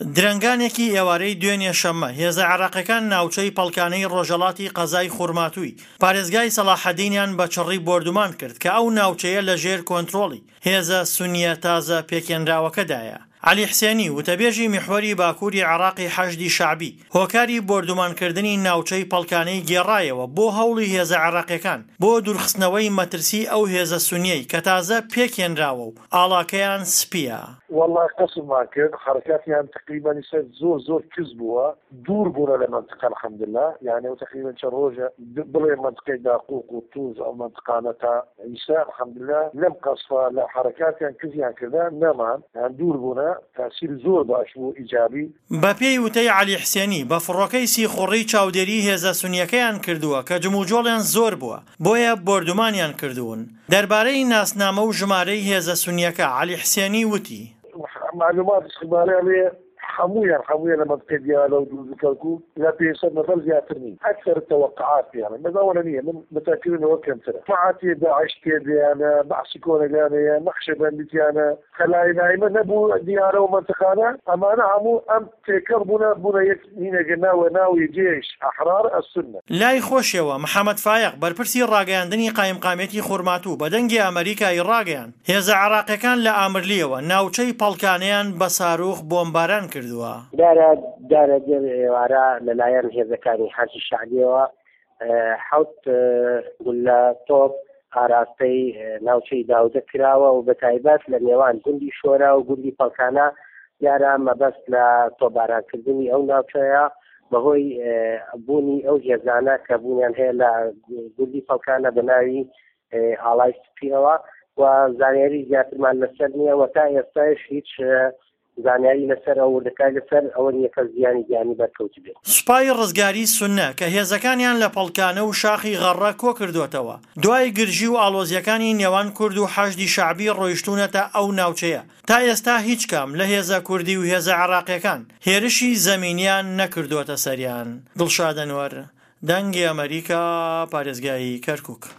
درەنگانێکی ئێوارەی دوێنێ شەممە هێزە عێراقیەکان ناوچەی پەڵکانەی ڕۆژهەڵاتی قەزای خوورماتووی پارێزگای سەلاحەدینیان بە چڕی بۆردومان کرد کە ئەو ناوچەیە لەژێر کۆنتڕۆڵی هێزە سونیە تازە پێکێنراوەکەدایە. عەلی حسێنی وتەبێژی میحوەری باکووری عێراقی حەشدی شەعبی هۆکاری بۆردومانکردنی ناوچەی پەڵکانەی گێڕایەوە بۆ هەوڵی هێزە عێراقیەکان بۆ دوورخستنەوەی مەترسی ئەو هێزە سونیەی کە تازە پێکێنراوە و ئاڵاکەیان سپیە. والله قسممان کرد حركاتيان تقريبا زور كز بووە دوور بوونە لە منطقه الحمد لله يعني وتقريبا چەند ڕۆژە بڵێ منطقەی داقوق و توز ئەو منطقانە تا ئیسا الحمد لله لەم قەسفە لە حركاتیان کزیان کردن نەمان یان دوور بوونە تاثیر زۆر باش بوو ئیجابی. بە پێی وتەی عەلی حسێنی بە فڕۆکەی سیخوڕی چاودێری هێزە سونیەکەیان کردووە کە جموجۆڵیان زۆر بووە بۆیە بۆردومانیان کردوون. دەربارەی ناسنامە و ژمارەی هێزە سونیەکە عەلی حسێنی وتی معلومات استخبارية حمويا لمنطقة ديالها ودوز كركوك لا بيصير نظل زياترني أكثر التوقعات يعني من أولانية من متأكد إنه كم سنة فعاتي داعش كيدي أنا بعسكونا يعني نقشة بندتي أنا خلاي نايمة نبو ديارة ومنطقانا أما أنا عمو أم تكربنا بنا هنا جناوي ناوي جيش أحرار السنة لای خۆشیەوە محەممەد فایق بەرپرسی ڕاگەیاندنی قایمقامێتی خوورماتوو بە دەنگی ئەمریکای ڕاگەیان هێزە عێراقیەکان لە ئامرلیەوە ناوچەی پەڵکانەیان بە ساروخ بۆمباران کردووە. دارە ئێوارە لەلایەن هێزەکانی حەشی شەعبیەوە حەوت گولە تۆپ ئاراستەی ناوچەی داودە کراوە و بە تایبەت لە نێوان گوندی شۆرە و گوندی پەڵکانە دیارە مەبەست لە تۆپبارانکردنی ئەو ناوچەیە بەهۆی بوونی ئەو هێزانە کە بوونیان هەیە لە گوندی پەڵکانە بە ناوی ئاڵای سپیەوە و زانیاری زیاترمان لەسەر نییە و تا ئێستاش هیچ زانیاری لەسەر ئەو وردەکای لەسەر ئەوە نیە کە زیانی گیانی بەرکەوت بێت. سوپای ڕزگاری سونە کە هێزەکانیان لە پەڵکانە و شاخی غەڕە کۆ کردوێتەوە دوای گرژی و ئاڵۆزیەکانی نێوان کورد و حەشدی شەعبی ڕۆیشتوونەتە ئەو ناوچەیە. تا ئێستا هیچ کام لە هێزە کوردی و هێزە عێراقیەکان هێرشی زەمینیان نەکردووەتە سەریان. دڵشاد ئەنوەر، دەنگی ئەمریکا، پارێزگای کەرکووک.